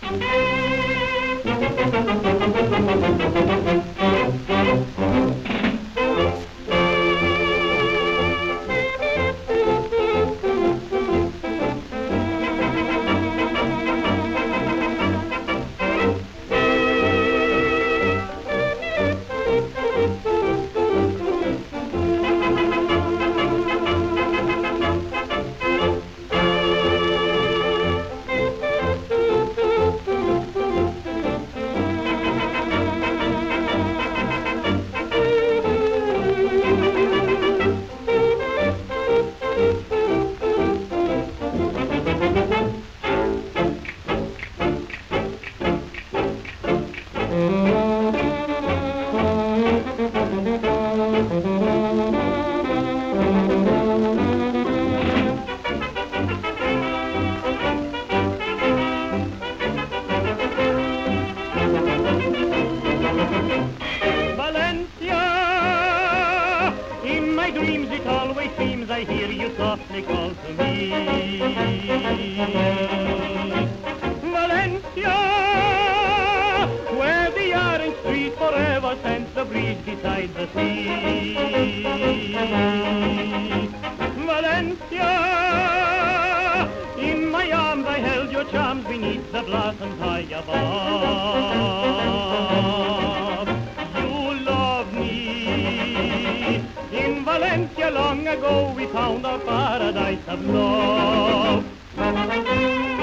Valencia, in my dreams it always seems I hear you softly call to me. Valencia, where the orange trees forever sense the breeze beside the sea. Valencia, in my arms I held your charms beneath the blossoms high above. You love me. In Valencia long ago we found our paradise of love.